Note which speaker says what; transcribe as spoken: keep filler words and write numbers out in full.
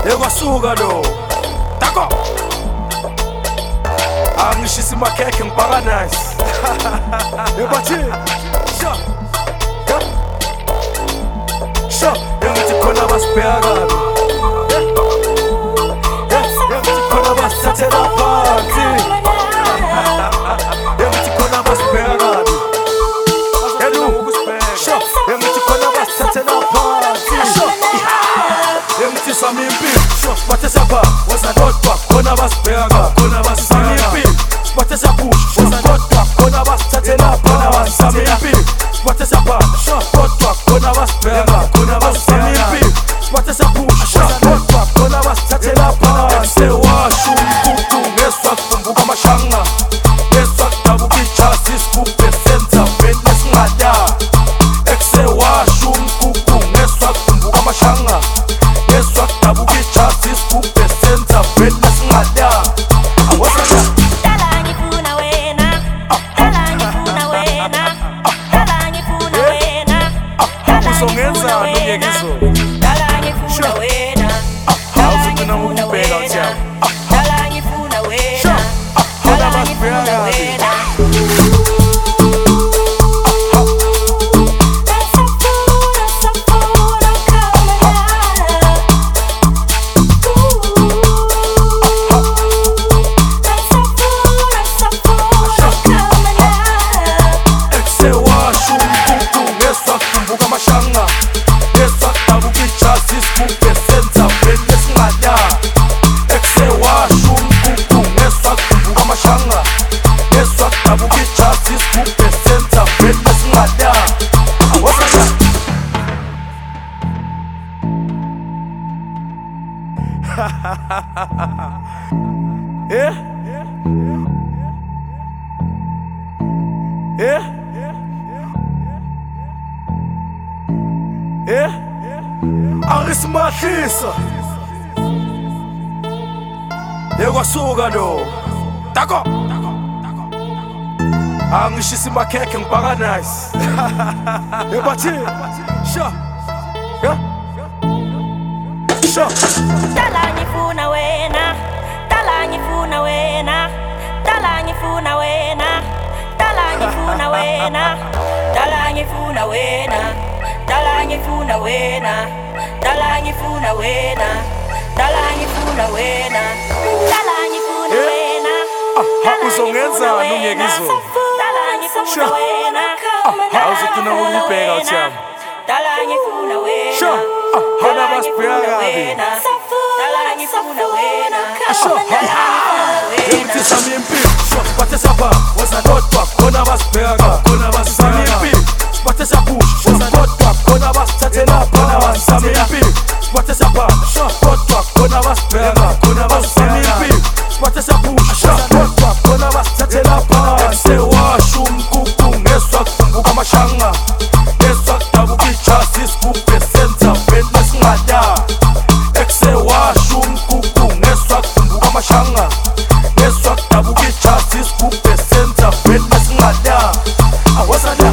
Speaker 1: ekwasuka lo tako angishisa makhekhe ngibhaka nice ebathi sha ya sha engithi khona basibheka kabi engithi khona basithathela phansi engithi khona basibheka kabi sha engithi khona basithathela phansi engithi sami impilo bathe sapha wasadodwa khona basibheka kabi khona basisami impilo bathe saphusha wasadodwa khona basithathela phansi sami impilo bathe sapha kodwa khona basibheka khona basisami impilo bathe saphusha wasadodwa khona basithathela phansi sewashu umkhukhu ngeswa kumbuka amashanga ngeswa kudabuka ijasi isigubhe senza vele singada eksewashu umkhukhu ngeswa kumbuka amashanga ngeswa kudabuka ijasi isigubhe senza vele singada awasana uzongenza nomyekizo dala ngifuna wena dala ngifuna wena dala ngifuna wena dala ngifuna wena yeah, yeah, yeah, angisimahlisa ekwasuka lo tako angishisa makhekhe ngibhaka nice ebathi sha ya sha
Speaker 2: dala ngifuna wena dala ngifuna wena dala ngifuna wena dala ngifuna wena dala ngifuna wena dala ngifuna wena dala ngifuna wena dala ngifuna wena dala ngifuna wena
Speaker 1: uzongenza nomyekizo
Speaker 2: dala ngifuna wena
Speaker 1: awuzogcina ukubheka uthiyami
Speaker 2: dala ngifuna wena
Speaker 1: sha khona basibheka kabi
Speaker 2: dala ngifuna wena
Speaker 1: engithi sami impilo bathe sapha wasadodwa khona basibheka kabi khona basisami impilo bathe saphusha wasadodwa khona basithathela phansi sami impilo bathe sapha kodwa khona basibheka kabi khona basisami impilo bathe saphusha kodwa khona basithathela phansi sewashu umkhukhu ngeswa kumbuka amashanga ngeswa kudabuka ijasi isigubhe senza vele singada eksewashu umkhukhu ngeswa kumbuka amashanga ngeswa kudabuka ijasi isigubhe senza vele singada awasana